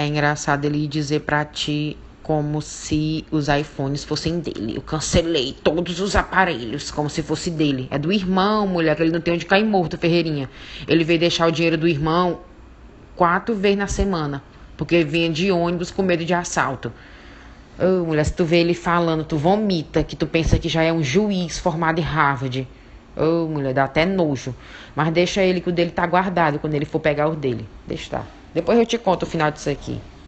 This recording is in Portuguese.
É engraçado ele dizer pra ti como se os iPhones fossem dele. Eu cancelei todos os aparelhos como se fosse dele. É do irmão, mulher, que ele não tem onde cair morto, Ferreirinha. Ele veio deixar o dinheiro do irmão 4 vezes na semana, porque vinha de ônibus com medo de assalto. Ô, mulher, se tu vê ele falando, tu vomita, que tu pensa que já é um juiz formado em Harvard. Ô, mulher, dá até nojo. Mas deixa ele que o dele tá guardado quando ele for pegar o dele. Deixa tá. Depois eu te conto o final disso aqui.